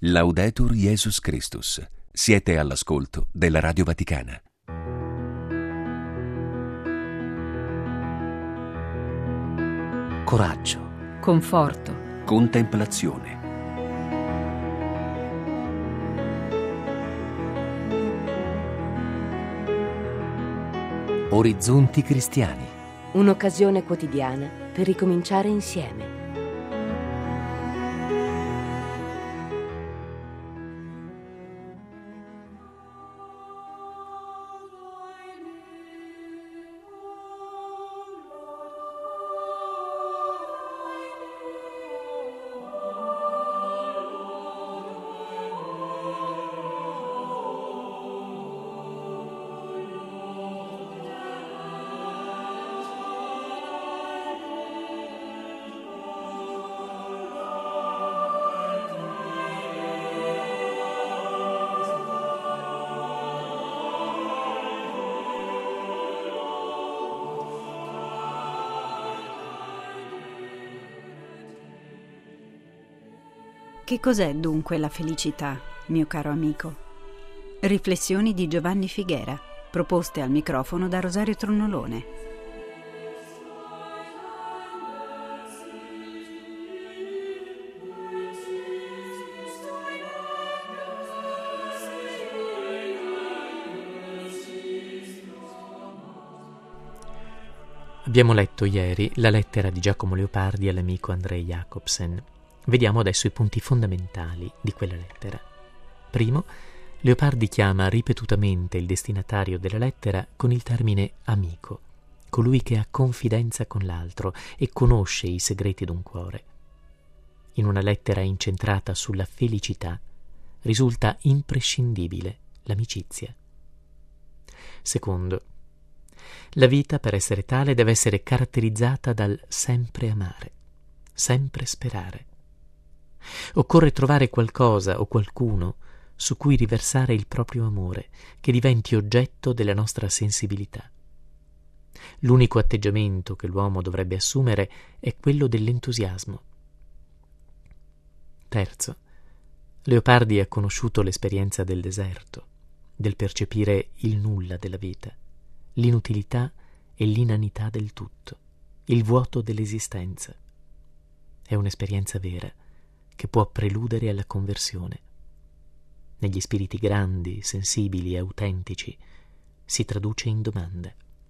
Laudetur Jesus Christus. Siete all'ascolto della Radio Vaticana. Coraggio, conforto, Contemplazione. orizzonti cristiani. Un'occasione quotidiana per ricominciare insieme. Che cos'è dunque la felicità, mio caro amico? Riflessioni di Giovanni Figuera, proposte al microfono da Rosario Tronnolone. Abbiamo letto ieri la lettera di Giacomo Leopardi all'amico Andrei Jacobsen. Vediamo adesso i punti fondamentali di quella lettera. Primo, Leopardi chiama ripetutamente il destinatario della lettera con il termine amico, colui che ha confidenza con l'altro e conosce i segreti d'un cuore. In una lettera incentrata sulla felicità risulta imprescindibile l'amicizia. Secondo, la vita, per essere tale, deve essere caratterizzata dal sempre amare, sempre sperare. Occorre trovare qualcosa o qualcuno su cui riversare il proprio amore, che diventi oggetto della nostra sensibilità. L'unico atteggiamento che l'uomo dovrebbe assumere è quello dell'entusiasmo. Terzo, Leopardi ha conosciuto l'esperienza del deserto, del percepire il nulla della vita, l'inutilità e l'inanità del tutto, il vuoto dell'esistenza. È un'esperienza vera, che può preludere alla conversione. Negli spiriti grandi, sensibili e autentici si traduce in domanda.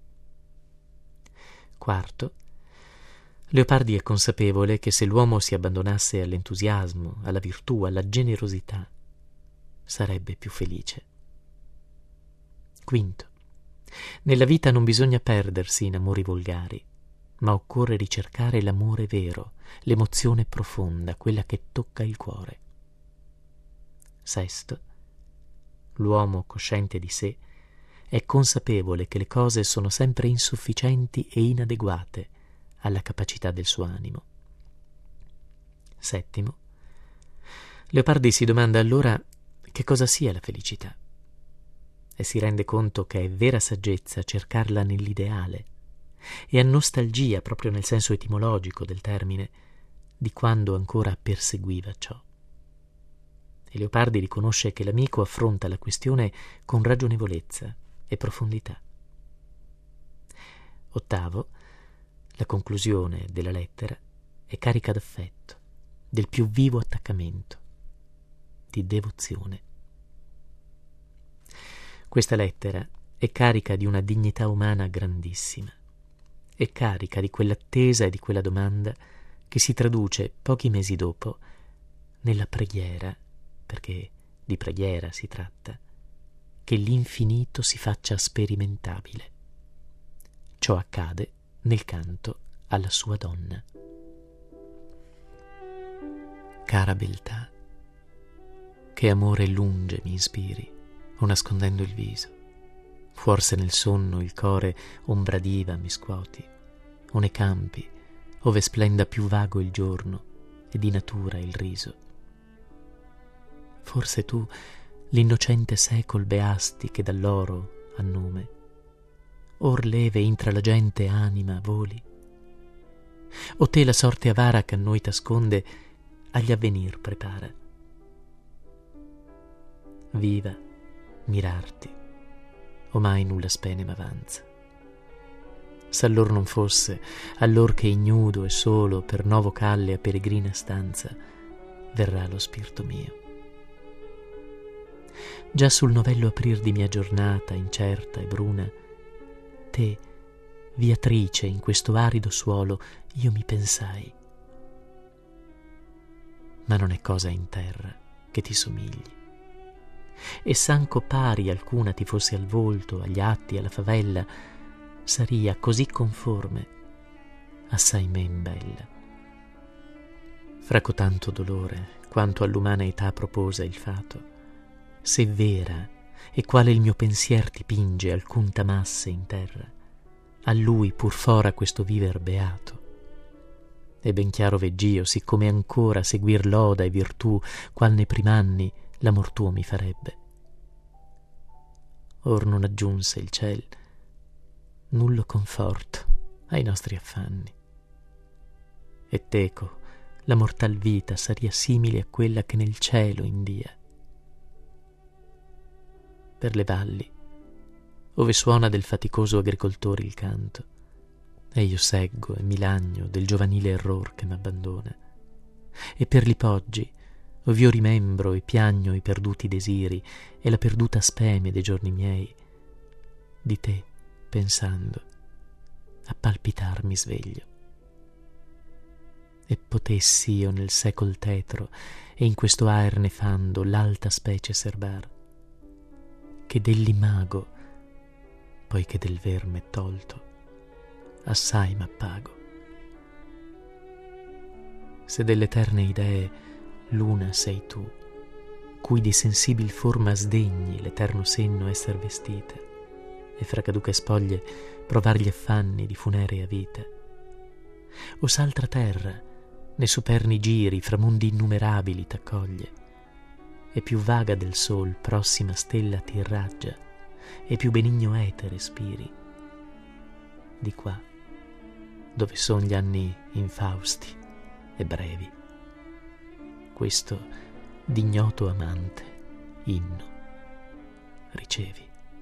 Quarto, Leopardi è consapevole che se l'uomo si abbandonasse all'entusiasmo, alla virtù, alla generosità, sarebbe più felice. Quinto, nella vita non bisogna perdersi in amori volgari, ma occorre ricercare l'amore vero, l'emozione profonda, quella che tocca il cuore. Sesto, l'uomo cosciente di sé è consapevole che le cose sono sempre insufficienti e inadeguate alla capacità del suo animo. Settimo, Leopardi si domanda allora che cosa sia la felicità e si rende conto che è vera saggezza cercarla nell'ideale e ha nostalgia, proprio nel senso etimologico del termine, di quando ancora perseguiva ciò. E Leopardi riconosce che l'amico affronta la questione con ragionevolezza e profondità. Ottavo, la conclusione della lettera è carica d'affetto, del più vivo attaccamento, di devozione. Questa lettera è carica di una dignità umana grandissima. È carica di quell'attesa e di quella domanda che si traduce pochi mesi dopo nella preghiera, perché di preghiera si tratta, che l'infinito si faccia sperimentabile. Ciò accade nel canto alla sua donna. Cara beltà, che amore lunge mi ispiri, o nascondendo il viso. Forse nel sonno il core ombra diva mi scuoti, o nei campi, ove splenda più vago il giorno e di natura il riso. Forse tu, l'innocente secol beasti che dall'oro ha nome, or leve intra la gente anima voli, o te la sorte avara che a noi t'asconde agli avvenir prepara. viva, mirarti, omai nulla spene m'avanza. S'allor non fosse, allor che ignudo e solo per novo calle a peregrina stanza verrà lo spirito mio. Già sul novello aprir di mia giornata incerta e bruna, te, viatrice in questo arido suolo, io mi pensai. Ma non è cosa in terra che ti somigli, e s'anco pari alcuna ti fosse al volto, agli atti, alla favella, saria così conforme, assai men bella. Fra cotanto dolore, quanto all'umana età proposa il fato, se vera e quale il mio pensier ti pinge alcun t'amasse in terra, a lui pur fora questo viver beato. E ben chiaro vegg'io, siccome ancora seguir loda e virtù, qual ne prim'anni l'amor tuo mi farebbe. Or non aggiunse il ciel nullo conforto ai nostri affanni, e teco la mortal vita saria simile a quella che nel cielo india. Per le valli, ove suona del faticoso agricoltore il canto, e io seggo e mi lagno del giovanile error che m'abbandona, e per li poggi, ov'io rimembro e piagno i perduti desiri e la perduta speme dei giorni miei, di te, pensando, a palpitar mi sveglio. E potessi io nel secol tetro e in questo aer nefando l'alta specie serbar, che dell'imago, poi che del verme tolto, assai m'appago. Se dell'eterne idee l'una sei tu, cui di sensibil forma sdegni l'eterno senno esser vestita, e fra caduche spoglie provar gli affanni di funerea vita, o s'altra terra ne superni giri fra mondi innumerabili t'accoglie, e più vaga del sol prossima stella ti irraggia, e più benigno etere spiri, di qua dove son gli anni infausti e brevi, questo d'ignoto amante inno ricevi.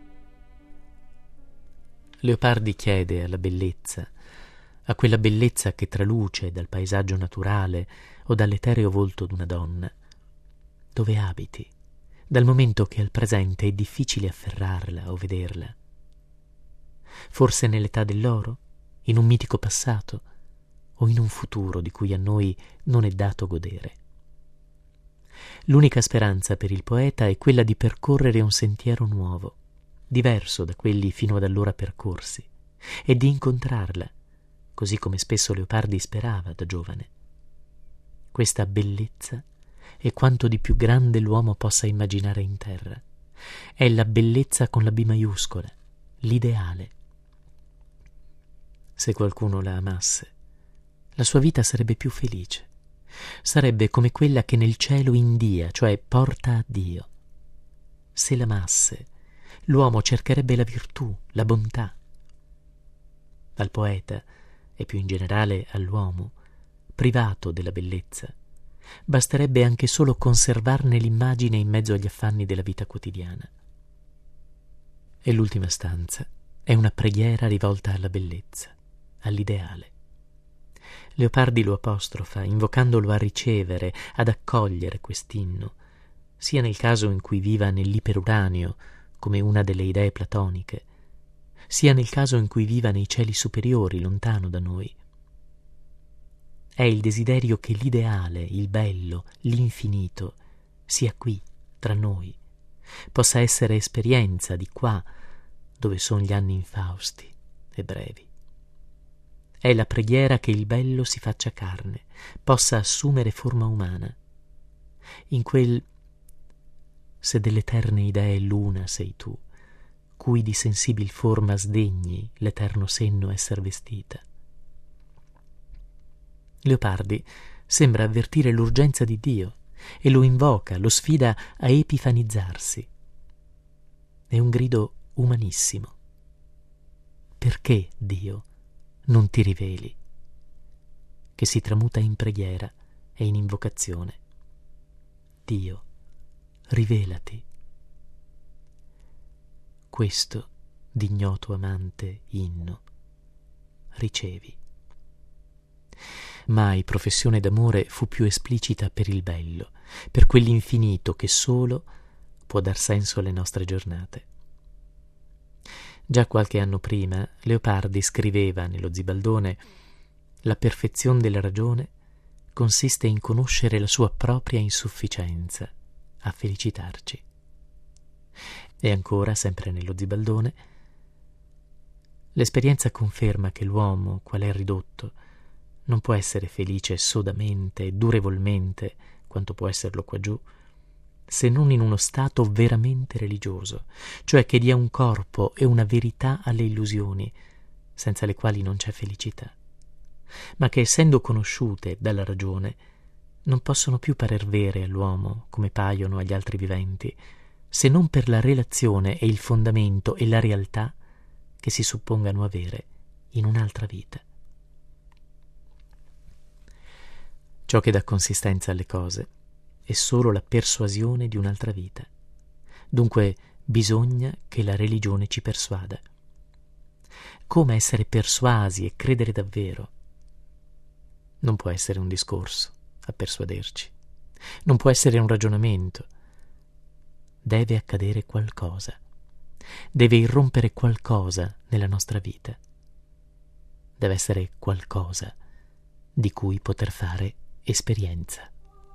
Leopardi chiede alla bellezza, a quella bellezza che traluce dal paesaggio naturale o dall'etereo volto d'una donna, dove abiti, dal momento che al presente è difficile afferrarla o vederla. Forse nell'età dell'oro, in un mitico passato, o in un futuro di cui a noi non è dato godere. L'unica speranza per il poeta è quella di percorrere un sentiero nuovo, diverso da quelli fino ad allora percorsi, e di incontrarla, così come spesso Leopardi sperava da giovane. Questa bellezza è quanto di più grande l'uomo possa immaginare in terra. È la bellezza con la B maiuscola, l'ideale. Se qualcuno la amasse, la sua vita sarebbe più felice. Sarebbe come quella che nel cielo india, cioè porta a Dio. Se l'amasse, l'uomo cercherebbe la virtù, la bontà. Al poeta, e più in generale all'uomo, privato della bellezza, basterebbe anche solo conservarne l'immagine in mezzo agli affanni della vita quotidiana. E l'ultima stanza è una preghiera rivolta alla bellezza, all'ideale. Leopardi lo apostrofa, invocandolo a ricevere, ad accogliere quest'inno, sia nel caso in cui viva nell'iperuranio, come una delle idee platoniche, sia nel caso in cui viva nei cieli superiori, lontano da noi. È il desiderio che l'ideale, il bello, l'infinito, sia qui, tra noi, possa essere esperienza di qua, dove son gli anni infausti e brevi. È la preghiera che il bello si faccia carne, possa assumere forma umana. In quel se dell'eterne idee l'una sei tu, cui di sensibil forma sdegni l'eterno senno esser vestita. Leopardi sembra avvertire l'urgenza di Dio e lo invoca, lo sfida a epifanizzarsi. È un grido umanissimo. Perché, Dio, non ti riveli? Che si tramuta in preghiera e in invocazione. Dio, rivelati questo, d'ignoto amante, inno. Ricevi. Mai professione d'amore fu più esplicita per il bello, per quell'infinito che solo può dar senso alle nostre giornate. Già qualche anno prima Leopardi scriveva nello Zibaldone: la perfezione della ragione consiste in conoscere la sua propria insufficienza a felicitarci. E ancora, sempre nello Zibaldone, l'esperienza conferma che l'uomo, qual è ridotto, non può essere felice sodamente e durevolmente quanto può esserlo qua giù, se non in uno stato veramente religioso, cioè che dia un corpo e una verità alle illusioni, senza le quali non c'è felicità, ma che, essendo conosciute dalla ragione, non possono più parer vere all'uomo come paiono agli altri viventi, se non per la relazione e il fondamento e la realtà che si suppongano avere in un'altra vita. Ciò che dà consistenza alle cose è solo la persuasione di un'altra vita. Dunque bisogna che la religione ci persuada. Come essere persuasi e credere davvero? Non può essere un discorso a persuaderci, non può essere un ragionamento. Deve accadere qualcosa, deve irrompere qualcosa nella nostra vita, deve essere qualcosa di cui poter fare esperienza.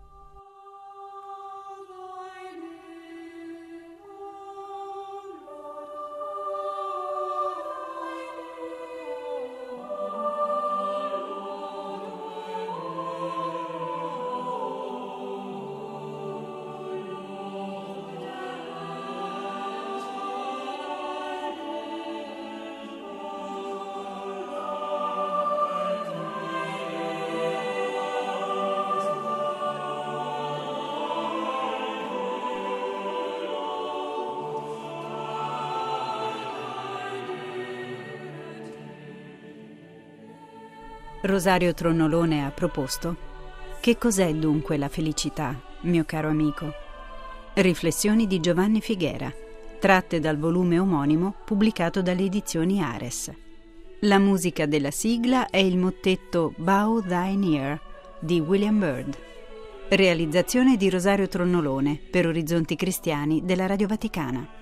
Rosario Tronnolone ha proposto: che cos'è dunque la felicità, mio caro amico? Riflessioni di Giovanni Figuera, tratte dal volume omonimo pubblicato dalle edizioni Ares. La musica della sigla è il mottetto Bow Thine Ear di William Byrd. Realizzazione di Rosario Tronnolone per Orizzonti Cristiani della Radio Vaticana.